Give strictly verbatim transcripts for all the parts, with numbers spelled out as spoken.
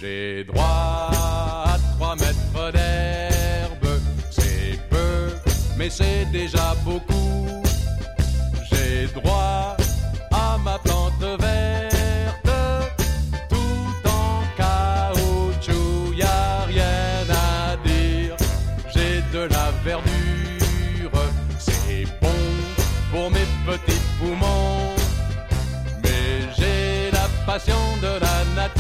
J'ai droit à trois mètres d'herbe, c'est peu, mais c'est déjà beaucoup. J'ai droit à ma plante verte, tout en caoutchouc, y a rien à dire. J'ai de la verdure, c'est bon pour mes petits poumons, mais j'ai la passion de la nature.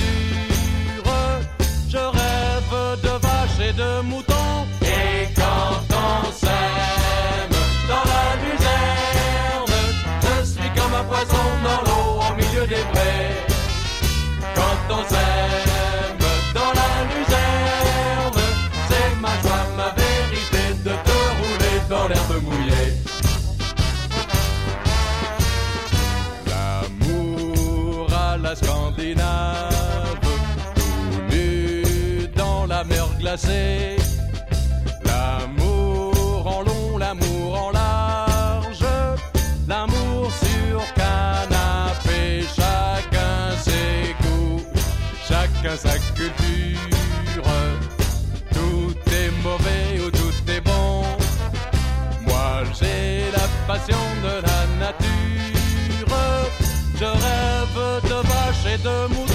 Je rêve de vaches et de moutons. Et quand on s'aime dans la luzerne, je suis comme un poisson dans l'eau au milieu des prés. Quand on s'aime dans la luzerne, c'est ma joie, ma vérité de te rouler dans l'herbe mouillée. L'amour à la Scandinave, la mer glacée, l'amour en long, l'amour en large, l'amour sur canapé, chacun ses goûts, chacun sa culture, tout est mauvais ou tout est bon, moi j'ai la passion de la nature, je rêve de vaches et de moutons.